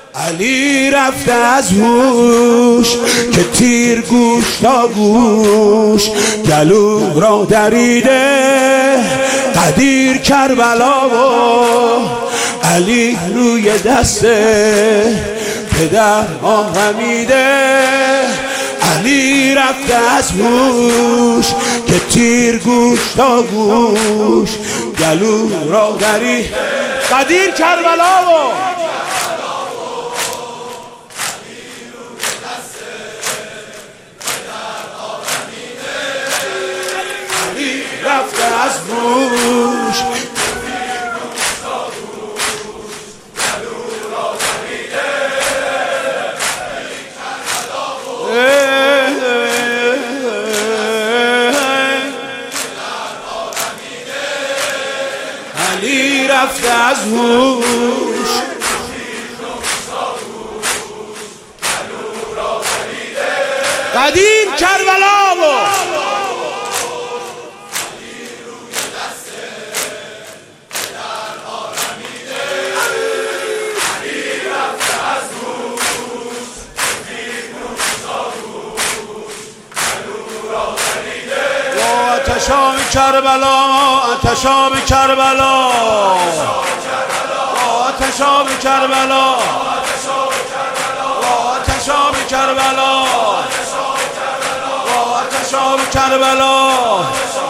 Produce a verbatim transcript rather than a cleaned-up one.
علی رفته از هوش که تیر گوش تا گوش گلو را دریده قدیر کربلا و علی روی دست پدر آهمیده. علی رفته از هوش که تیر گوش تا گوش گلو را دریده قدیر کربلا و رفته از هوش علی رفته از هوش قدیم کربلا و آتشاب کربلا آتشاب کربلا آتشاب کربلا آتشاب کربلا آتشاب کربلا